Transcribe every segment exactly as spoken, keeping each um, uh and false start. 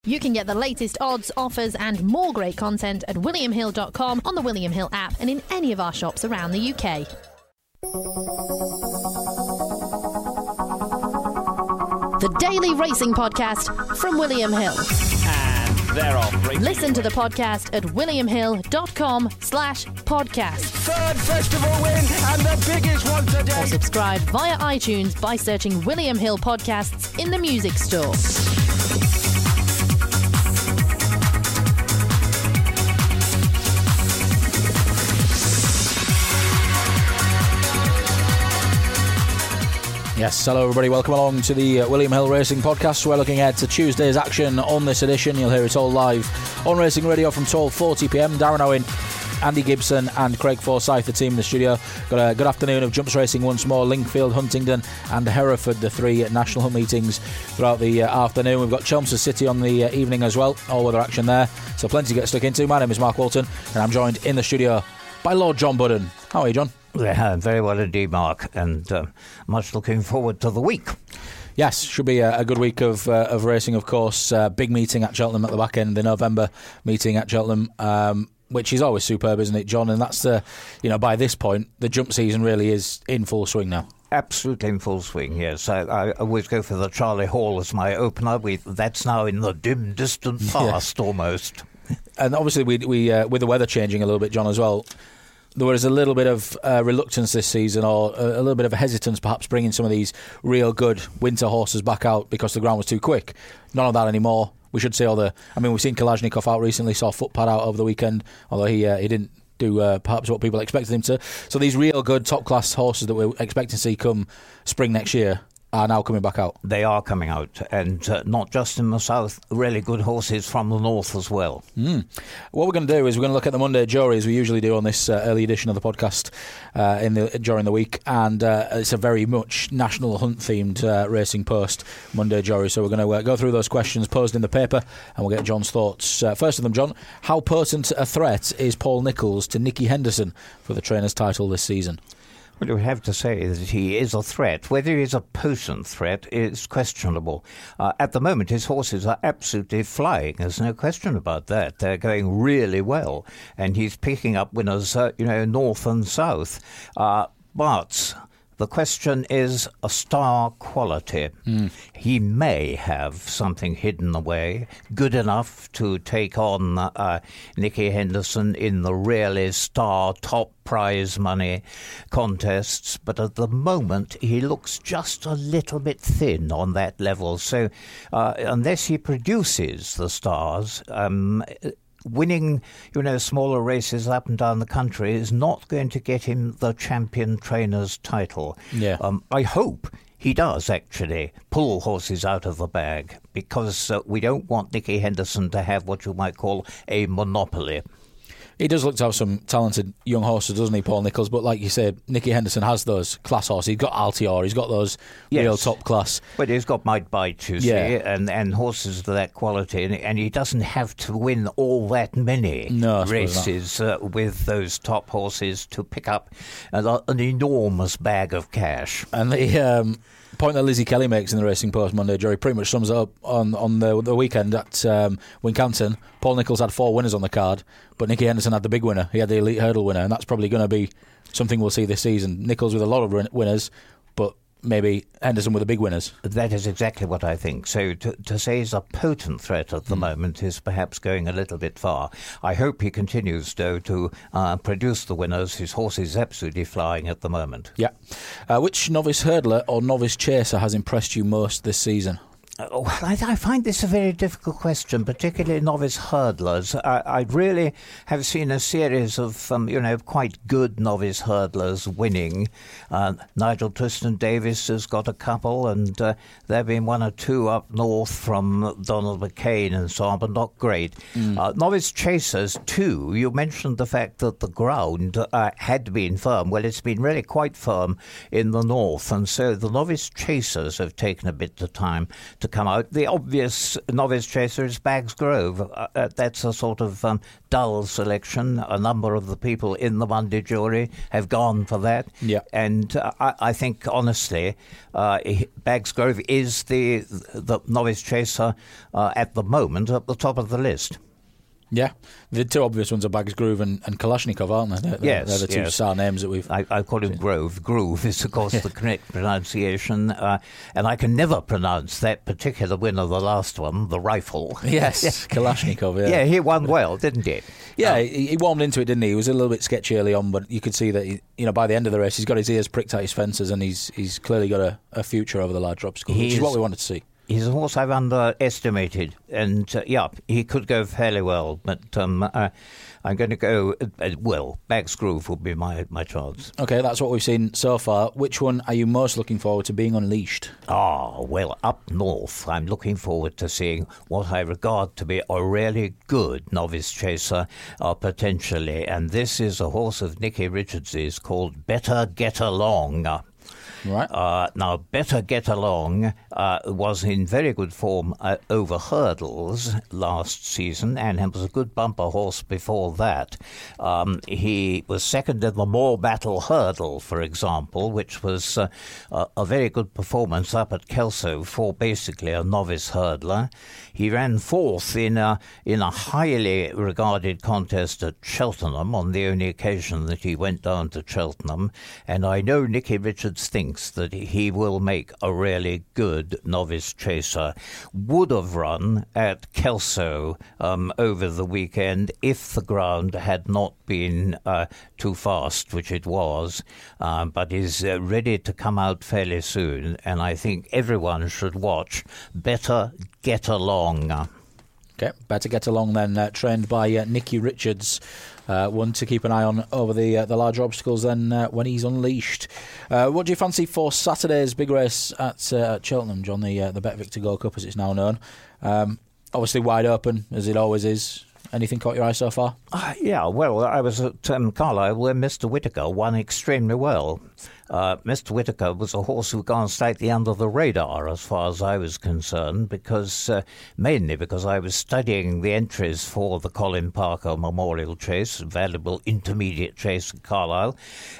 You can get the latest odds, offers and more great content at william hill dot com, on the William Hill app and in any of our shops around the U K. The Daily Racing Podcast from William Hill. And they're off. Listen to the podcast at william hill dot com slash podcast. Third festival win and the biggest one today. Or subscribe via iTunes by searching William Hill Podcasts in the music store. Yes, hello everybody, welcome along to the uh, William Hill Racing Podcast. We're looking ahead to Tuesday's action on this edition. You'll hear it all live on Racing Radio from twelve forty p m. Darren Owen, Andy Gibson and Craig Forsyth, the team in the studio. Got a good afternoon of jumps racing once more. Lingfield, Huntingdon and Hereford, the three national hunt meetings throughout the uh, afternoon. We've got Chelmsford City on the uh, evening as well. All weather action there, so plenty to get stuck into. My name is Mark Walton and I'm joined in the studio by Lord John Budden. How are you, John? Yeah, very well indeed, Mark, and uh, much looking forward to the week. Yes, should be a, a good week of uh, of racing, of course. Uh, big meeting at Cheltenham at the back end, the November meeting at Cheltenham, um, which is always superb, isn't it, John? And that's the, you know, by this point, the jump season really is in full swing now. Absolutely in full swing, yes. I, I always go for the Charlie Hall as my opener. We, that's now in the dim, distant past, yeah. almost. And obviously, we we uh, with the weather changing a little bit, John, as well, there was a little bit of uh, reluctance this season, or a, a little bit of a hesitance perhaps bringing some of these real good winter horses back out because the ground was too quick. None of that anymore. We should see all the... I mean, we've seen Kalashnikov out recently, saw Footpad out over the weekend, although he uh, he didn't do uh, perhaps what people expected him to. So these real good top-class horses that we're expecting to see come spring next year are now coming back out. They are coming out, and uh, not just in the south, really good horses from the north as well. Mm. What we're going to do is we're going to look at the Monday jury, as we usually do on this uh, early edition of the podcast uh, in the during the week, and uh, it's a very much national hunt-themed uh, racing post Monday jury, so we're going to uh, go through those questions posed in the paper, and we'll get John's thoughts. Uh, first of them, John, how potent a threat is Paul Nicholls to Nicky Henderson for the trainer's title this season? Well, you would have to say that he is a threat. Whether he's a potent threat is questionable. Uh, at the moment, his horses are absolutely flying. There's no question about that. They're going really well. And he's picking up winners, uh, you know, north and south. Uh, but the question is a star quality. Mm. He may have something hidden away, good enough to take on uh, Nicky Henderson in the really star top prize money contests, but at the moment he looks just a little bit thin on that level. So uh, unless he produces the stars, um, winning, you know, smaller races up and down the country is not going to get him the champion trainer's title. Yeah. Um, I hope he does actually pull horses out of the bag, because uh, we don't want Nicky Henderson to have what you might call a monopoly. He does look to have some talented young horses, doesn't he, Paul Nicholls? But like you said, Nicky Henderson has those class horses. He's got Altior, he's got those yes. real top class. But he's got Might Bite, you yeah. see, and, and horses of that quality. And, and he doesn't have to win all that many no, races uh, with those top horses to pick up an, an enormous bag of cash. And the um, point that Lizzie Kelly makes in the Racing Post Monday jury pretty much sums it up on, on the, the weekend at um, Wincanton. Paul Nicholls had four winners on the card, but Nicky Henderson had the big winner. He had the elite hurdle winner, and that's probably going to be something we'll see this season. Nicholls with a lot of winners, but maybe Henderson with the big winners. That is exactly what I think. So to, to say he's a potent threat at the mm. moment is perhaps going a little bit far. I hope he continues, though, to uh, produce the winners. His horse is absolutely flying at the moment. Yeah. Uh, which novice hurdler or novice chaser has impressed you most this season? Oh, well, I, I find this a very difficult question, particularly novice hurdlers. I, I really have seen a series of, um, you know, quite good novice hurdlers winning. Uh, Nigel Twiston-Davies has got a couple, and uh, there have been one or two up north from Donald McCain and so on, but not great. Mm. Uh, novice chasers, too. You mentioned the fact that the ground uh, had been firm. Well, it's been really quite firm in the north, and so the novice chasers have taken a bit of time to come out. The obvious novice chaser is Bags Grove. Uh, uh, that's a sort of um, dull selection. A number of the people in the Monday jury have gone for that. Yeah. And uh, I, I think, honestly, uh, Bags Grove is the, the novice chaser uh, at the moment at the top of the list. Yeah, the two obvious ones are Bags Groove and, and Kalashnikov, aren't they? They're, yes, they're the two yes. star names that we've... I, I call him Grove. Groove is, of course, the correct pronunciation. Uh, and I can never pronounce that particular winner, the last one, the rifle. Yes, Kalashnikov, yeah. Yeah, he won well, didn't he? Yeah, um, he, he warmed into it, didn't he? He was a little bit sketchy early on, but you could see that, he, you know, by the end of the race, he's got his ears pricked at his fences and he's he's clearly got a, a future over the large obstacle, which is what we wanted to see. He's a horse I've underestimated, and uh, yeah, he could go fairly well, but um, uh, I'm going to go, uh, well, Bags Groove would be my, my chance. Okay, that's what we've seen so far. Which one are you most looking forward to being unleashed? Ah, well, up north, I'm looking forward to seeing what I regard to be a really good novice chaser, uh, potentially, and this is a horse of Nicky Richards's called Better Get Along. Right. Uh, now, Better Get Along uh, was in very good form uh, over hurdles last season and was a good bumper horse before that. Um, he was second in the Moor Battle Hurdle, for example, which was uh, a, a very good performance up at Kelso for basically a novice hurdler. He ran fourth in a, in a highly regarded contest at Cheltenham on the only occasion that he went down to Cheltenham, and I know Nicky Richards thinks that he will make a really good novice chaser. Would have run at Kelso um, over the weekend if the ground had not been uh, too fast, which it was, um, but is uh, ready to come out fairly soon, and I think everyone should watch Better Get Along. Okay, Better Get Along then, uh, trained by uh, Nicky Richards. Uh, one to keep an eye on over the uh, the larger obstacles then uh, when he's unleashed. Uh, what do you fancy for Saturday's big race at, uh, at Cheltenham, John, the, uh, the Bet Victor Gold Cup as it's now known? Um, obviously wide open, as it always is. Anything caught your eye so far? Uh, yeah, well, I was at um, Carlisle where Mister Whittaker won extremely well. Uh, Mister Whittaker was a horse who gone slightly under the radar as far as I was concerned, because uh, mainly because I was studying the entries for the Colin Parker Memorial Chase, a valuable intermediate chase at Carlisle,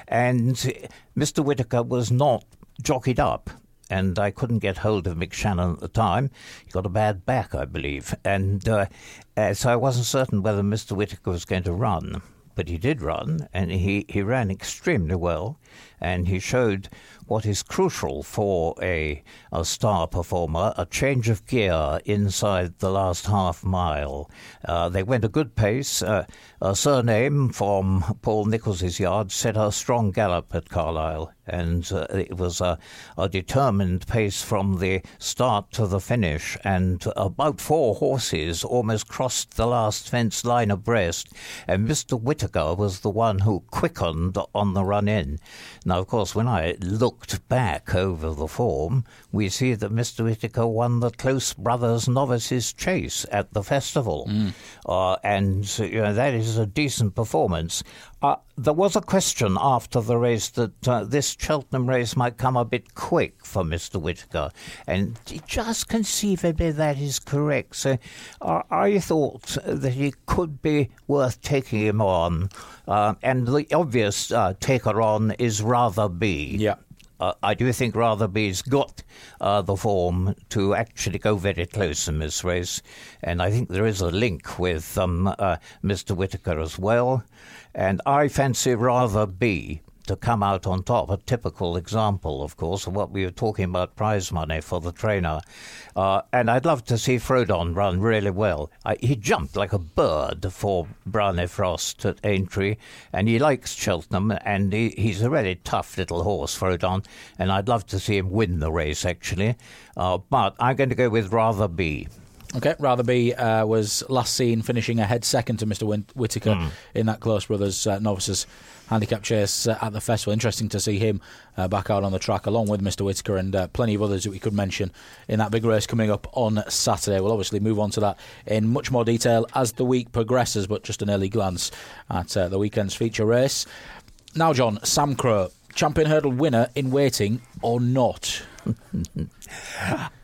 and Mister Whittaker was not jockeyed up. And I couldn't get hold of Mick Shannon at the time. He got a bad back, I believe. And uh, uh, so I wasn't certain whether Mister Whittaker was going to run. But he did run, and he, he ran extremely well. And he showed what is crucial for a, a star performer, a change of gear inside the last half mile. Uh, they went a good pace. Uh, a surname from Paul Nichols's yard set a strong gallop at Carlisle, and uh, it was a, a determined pace from the start to the finish, and about four horses almost crossed the last fence line abreast, and Mister Whittaker was the one who quickened on the run-in. Now, of course, when I looked back over the form, we see that Mister Whittaker won the Close Brothers Novices Chase at the festival. Mm. Uh, and you know, that is a decent performance. Uh, there was a question after the race that uh, this Cheltenham race might come a bit quick for Mister Whittaker, and just conceivably that is correct. So uh, I thought that it could be worth taking him on, uh, and the obvious uh, taker on is Rather Be. Yeah. Uh, I do think Rather Be's got uh, the form to actually go very close in this race, and I think there is a link with um, uh, Mister Whittaker as well. And I fancy Rather Be to come out on top, a typical example, of course, of what we were talking about, prize money for the trainer. Uh, and I'd love to see Frodon run really well. I, he jumped like a bird for Brownie Frost at Aintree, and he likes Cheltenham, and he, he's a really tough little horse, Frodon, and I'd love to see him win the race, actually. Uh, but I'm going to go with Rather Be. Okay, Rather Be uh, was last seen finishing ahead second to Mister Win- Whittaker mm. in that Close Brothers uh, Novices handicap chase uh, at the festival. Interesting to see him uh, back out on the track along with Mister Whittaker and uh, plenty of others that we could mention in that big race coming up on Saturday. We'll obviously move on to that in much more detail as the week progresses, but just an early glance at uh, the weekend's feature race. Now, John, Sam Crow, champion hurdle winner in waiting or not?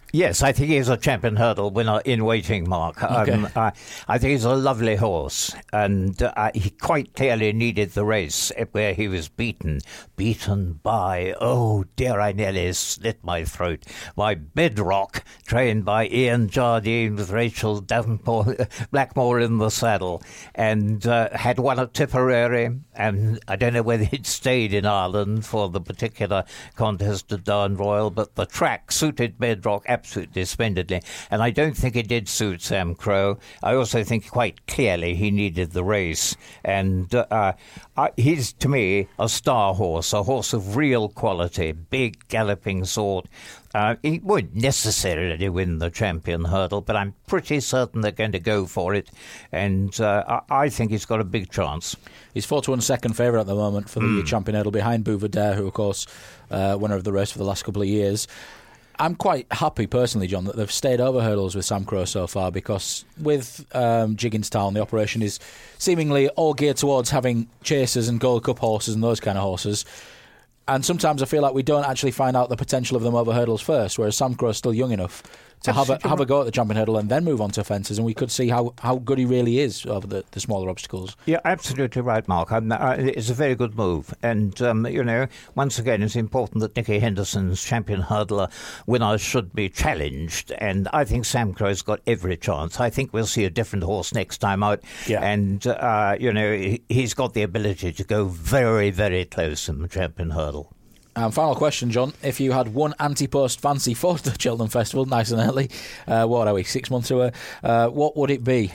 Yes, I think he's a champion hurdle winner in waiting, Mark. Okay. Um, I, I think he's a lovely horse, and uh, he quite clearly needed the race where he was beaten. Beaten by, oh dear, I nearly slit my throat, by Bedrock, trained by Ian Jardine with Rachel Davenport, Blackmore in the saddle, and uh, had won at Tipperary, and I don't know whether he'd stayed in Ireland for the particular contest at Down Royal, but the track suited Bedrock absolutely splendidly, and I don't think it did suit Sam Crow. I also think quite clearly he needed the race, and uh, I, he's, to me, a star horse, a horse of real quality, big galloping sort. Uh, he won't necessarily win the champion hurdle, but I'm pretty certain they're going to go for it, and uh, I, I think he's got a big chance. He's four to one second favourite at the moment for the mm. champion hurdle, behind Bouvardere, who, of course, uh, winner of the race for the last couple of years. I'm quite happy, personally, John, that they've stayed over hurdles with Sam Crow so far, because with um, Jigginstown, the operation is seemingly all geared towards having chasers and Gold Cup horses and those kind of horses. And sometimes I feel like we don't actually find out the potential of them over hurdles first, whereas Sam Crow's still young enough to have a, have a go at the champion hurdle and then move on to fences, and we could see how, how good he really is over the, the smaller obstacles. Yeah, absolutely right, Mark. I'm, uh, it's a very good move. And, um, you know, once again, it's important that Nicky Henderson's champion hurdler winners should be challenged. And I think Sam Crow's got every chance. I think we'll see a different horse next time out. Yeah. And, uh, you know, he's got the ability to go very, very close in the champion hurdle. Um, final question, John. If you had one anti-post fancy for the Cheltenham Festival, nice and early, uh, what are we, six months away, uh, what would it be?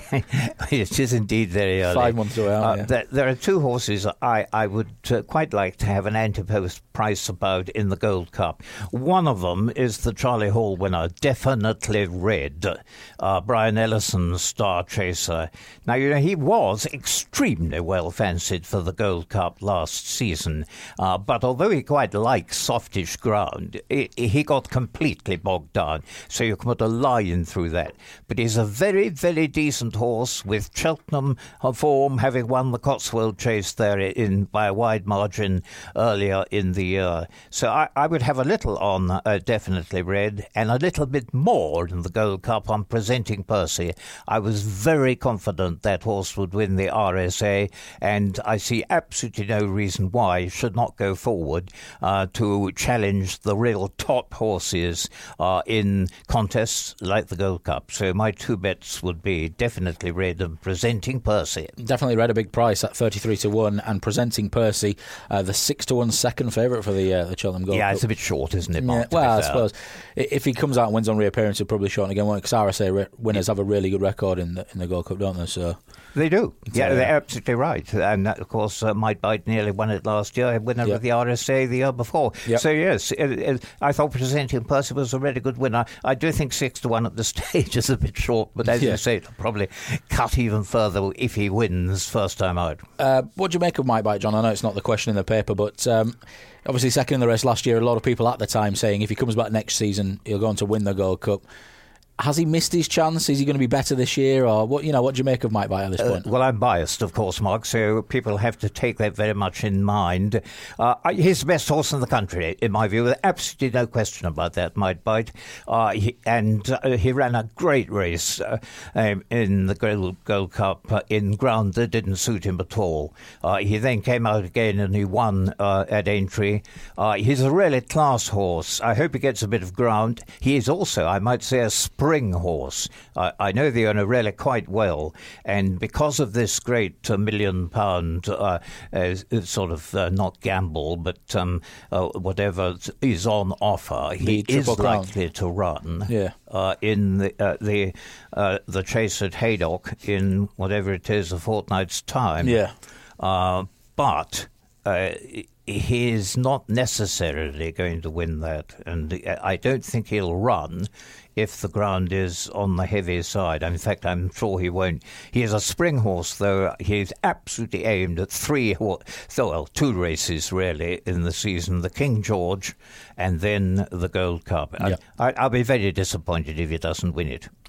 It is indeed very early. Five months away, aren't uh, you? there, there are two horses I, I would uh, quite like to have an anti-post price about in the Gold Cup. One of them is the Charlie Hall winner, Definitely Red, uh, Brian Ellison's Star Chaser. Now, you know, he was extremely well fancied for the Gold Cup last season, uh, but although he quite likes softish ground, it, he got completely bogged down, so you can put a line through that. But he's a very, very decent horse, with Cheltenham form, having won the Cotswold Chase there in by a wide margin earlier in the year. So I, I would have a little on uh, Definitely Red, and a little bit more in the Gold Cup on Presenting Percy. I was very confident that horse would win the R S A, and I see absolutely no reason why he should not go forward Uh, to challenge the real top horses uh, in contests like the Gold Cup. So my two bets would be Definitely Red and Presenting Percy. Definitely Red, a big price at thirty-three to one, and Presenting Percy, uh, the six to one second favourite for the uh, the Cheltenham Gold Yeah, Cup. it's a bit short, isn't it, Mark? Yeah, well, I suppose if he comes out and wins on reappearance, he'll probably shorten again, because R S A re- winners have a really good record in the, in the Gold Cup, don't they? So they do. Yeah, so, they're yeah. absolutely right. And that, of course, uh, Might Bite nearly won it last year, winner Yep. of the R S A the year before. Yep. So yes, it, it, I thought Presenting Percy was a really good winner. I do think six to one at this stage is a bit short, but as Yeah. you say, it'll probably cut even further if he wins first time out. Uh, what do you make of Might Bite, John? I know it's not the question in the paper, but um, obviously second in the race last year, a lot of people at the time saying if he comes back next season, he'll go on to win the Gold Cup. Has he missed his chance? Is he going to be better this year? Or what? You know, what do you make of Might Bite at this point? Uh, well, I'm biased, of course, Mark, so people have to take that very much in mind. Uh, he's the best horse in the country, in my view. There's absolutely no question about that, Might Bite. Uh, he, and uh, he ran a great race uh, um, in the Gold, Gold Cup uh, in ground that didn't suit him at all. Uh, he then came out again and he won uh, at Aintree. Uh, he's a really class horse. I hope he gets a bit of ground. He is also, I might say, a spring horse. Uh, I know the owner really quite well, and because of this great uh, million pound uh, uh, sort of uh, not gamble, but um, uh, whatever is on offer, he The is Triple Crown. likely to run Yeah. uh, in the uh, the uh, the chase at Haydock in whatever it is, a fortnight's time. Yeah. Uh, but uh, he is not necessarily going to win that, and I don't think he'll run if the ground is on the heavy side. In fact, I'm sure he won't. He is a spring horse, though. He's absolutely aimed at three, so well, two races really in the season: the King George and then the Gold Cup. Yeah. I, I'll be very disappointed if he doesn't win it.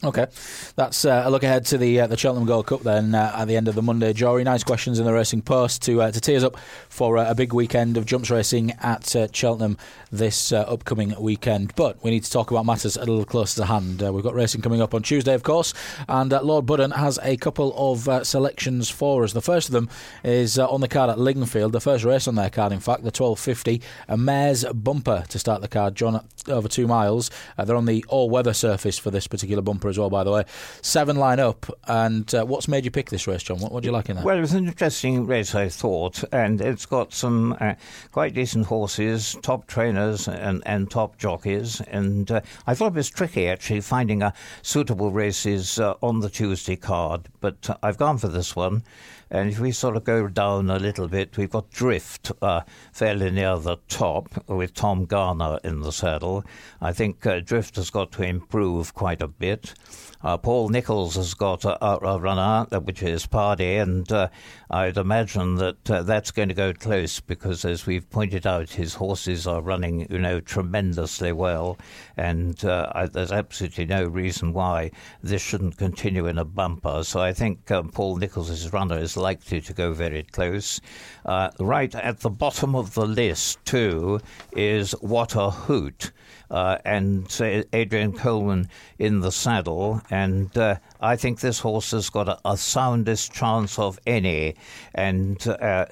Okay, that's uh, a look ahead to the uh, the Cheltenham Gold Cup then uh, at the end of the Monday. Jory, nice questions in the Racing Post to uh, to tee us up for uh, a big weekend of jumps racing at uh, Cheltenham this uh, upcoming weekend. But we need to talk about matters a little closer to hand. Uh, we've got racing coming up on Tuesday, of course, and uh, Lord Budden has a couple of uh, selections for us. The first of them is uh, on the card at Lingfield, the first race on their card, in fact, the twelve fifty, a mare's bumper to start the card, John, over two miles. Uh, they're on the all-weather surface for this particular bumper as well, by the way. Seven line up, and uh, what's made you pick this race, John? What, what do you like in that? Well, it was an interesting race, I thought, and it's got some uh, quite decent horses, top trainers and, and top jockeys, and uh, I thought it was tricky, actually, finding a suitable races uh, on the Tuesday card, but uh, I've gone for this one. And if we sort of go down a little bit, we've got Drift uh, fairly near the top with Tom Garner in the saddle. I think uh, Drift has got to improve quite a bit. Uh, Paul Nicholls has got a, a, a runner, which is Pardy, and uh, I'd imagine that uh, that's going to go close because, as we've pointed out, his horses are running, you know, tremendously well, and uh, I, there's absolutely no reason why this shouldn't continue in a bumper. So I think um, Paul Nicholls' runner is likely to go very close. Uh, right at the bottom of the list, too, is What a Hoot. Uh, and uh, Adrian Coleman in the saddle, and uh, I think this horse has got a, a soundest chance of any, and uh,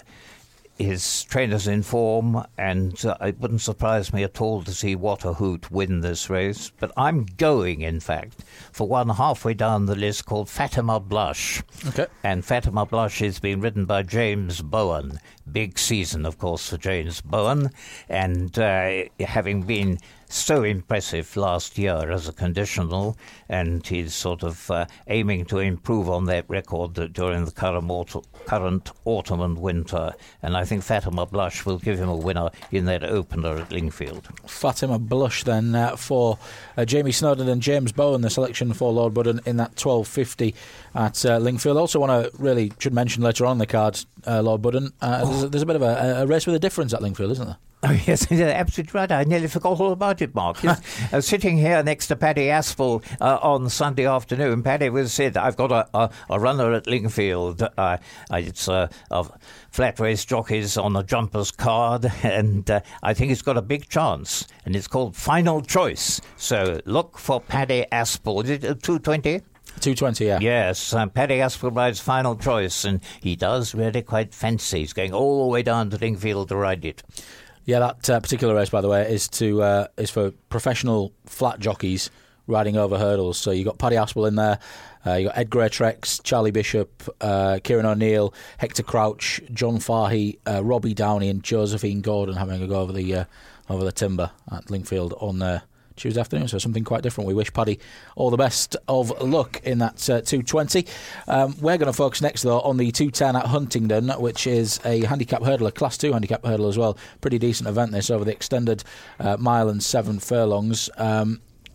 his trainer's in form, and uh, it wouldn't surprise me at all to see What a Hoot win this race. But I'm going, in fact, for one halfway down the list called Fatima Blush. Okay. And Fatima Blush has been ridden by James Bowen. Big season, of course, for James Bowen, and uh, having been so impressive last year as a conditional, and he's sort of uh, aiming to improve on that record during the current, autumn, current autumn and winter, and I think Fatima Blush will give him a winner in that opener at Lingfield. Fatima Blush then uh, for uh, Jamie Snowden and James Bowen, the selection for Lord Budden in that twelve fifty at uh, Lingfield. Also want to really should mention later on the card, uh, Lord Budden, uh, oh. there's, there's a bit of a, a race with a difference at Lingfield, isn't there? Oh, yes, you're absolutely right. I nearly forgot all about it, Mark. uh, sitting here next to Paddy Aspel uh, on Sunday afternoon, Paddy was said, I've got a, a, a runner at Lingfield. Uh, it's uh, a flat race jockeys on a jumper's card, and uh, I think it's got a big chance, and it's called Final Choice. So look for Paddy Aspel. Is it two twenty? two twenty, yeah. Yes, um, Paddy Aspel rides Final Choice, and he does really quite fancy. He's going all the way down to Lingfield to ride it. Yeah, that uh, particular race, by the way, is to uh, is for professional flat jockeys riding over hurdles. So you got Paddy Aspel in there, uh, you got Ed Greatrex, Charlie Bishop, uh, Kieran O'Neill, Hector Crouch, John Fahey, uh, Robbie Downey, and Josephine Gordon having a go over the uh, over the timber at Lingfield on uh, Tuesday afternoon. So something quite different. We wish Paddy all the best of luck in that uh, two twenty. Um, we're going to focus next, though, on the two ten at Huntingdon, which is a handicap hurdler, Class two handicap hurdle as well. Pretty decent event this over the extended uh, mile and seven furlongs. Um,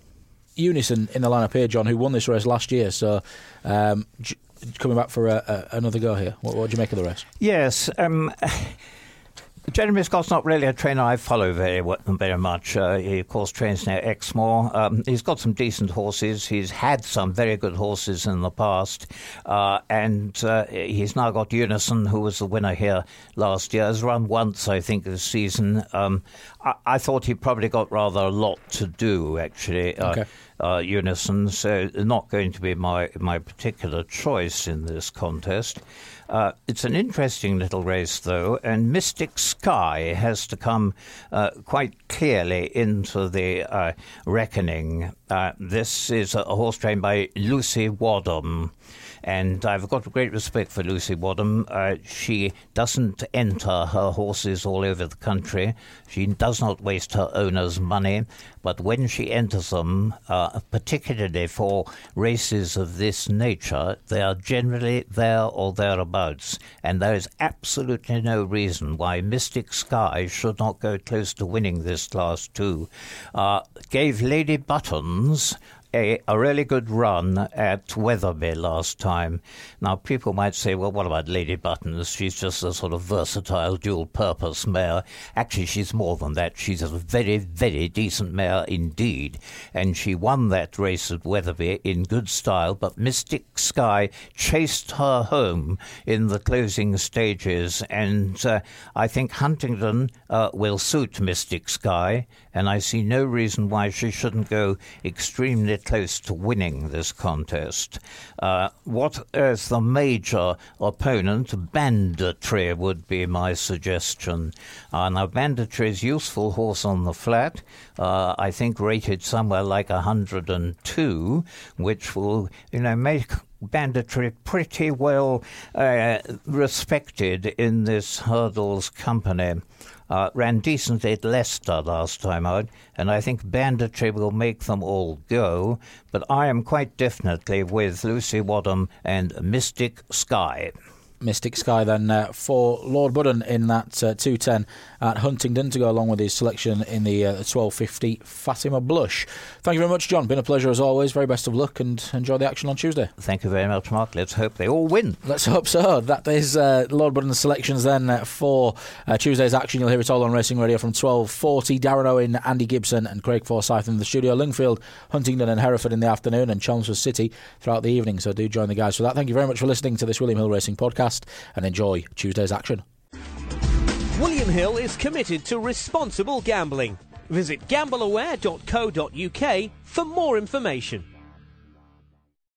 Unison in the lineup here, John, who won this race last year. So um, j- coming back for a, a, another go here. What, what do you make of the race? Yes. Um Jeremy Scott's not really a trainer I follow very very much. Uh, he, of course, trains near Exmoor. Um, he's got some decent horses. He's had some very good horses in the past. Uh, and uh, he's now got Unison, who was the winner here last year. Has run once, I think, this season. Um, I, I thought he probably got rather a lot to do, actually. Uh, okay. Uh, Unison, so not going to be my, my particular choice in this contest. Uh, it's an interesting little race, though, and Mystic Sky has to come uh, quite clearly into the uh, reckoning. Uh, this is a, a horse trained by Lucy Wadham, and I've got great respect for Lucy Wadham. Uh, she doesn't enter her horses all over the country. She does not waste her owner's money, but when she enters them, uh, particularly for races of this nature, they are generally there or thereabouts, and there is absolutely no reason why Mystic Sky should not go close to winning this Class two. Uh, gave Lady Buttons a, a really good run at Wetherby last time. Now, people might say, well, what about Lady Buttons? She's just a sort of versatile, dual-purpose mare. Actually, she's more than that. She's a very, very decent mare indeed. And she won that race at Wetherby in good style, but Mystic Sky chased her home in the closing stages. And uh, I think Huntingdon uh, will suit Mystic Sky, and I see no reason why she shouldn't go extremely close to winning this contest. Uh, what is the major opponent? Banditry would be my suggestion. Uh, now, Banditry is a useful horse on the flat. Uh, I think rated somewhere like one hundred two, which will, you know, make Banditry pretty well uh, respected in this hurdles company. Uh, ran decently at Leicester last time out, and I think Banditry will make them all go, but I am quite definitely with Lucy Wadham and Mystic Sky. Mystic Sky then uh, for Lord Budden in that uh, two ten at Huntingdon to go along with his selection in the uh, twelve fifty Fatima Blush. Thank you very much, John. Been a pleasure as always. Very best of luck and enjoy the action on Tuesday. Thank you very much, Mark. Let's hope they all win. Let's hope so. That is uh, Lord Budden's selections then uh, for uh, Tuesday's action. You'll hear it all on Racing Radio from twelve forty. Darren Owen, Andy Gibson and Craig Forsyth in the studio. Lingfield, Huntingdon and Hereford in the afternoon, and Chelmsford City throughout the evening. So do join the guys for that. Thank you very much for listening to this William Hill Racing podcast, and enjoy Tuesday's action. William Hill is committed to responsible gambling. Visit gamble aware dot co dot uk for more information.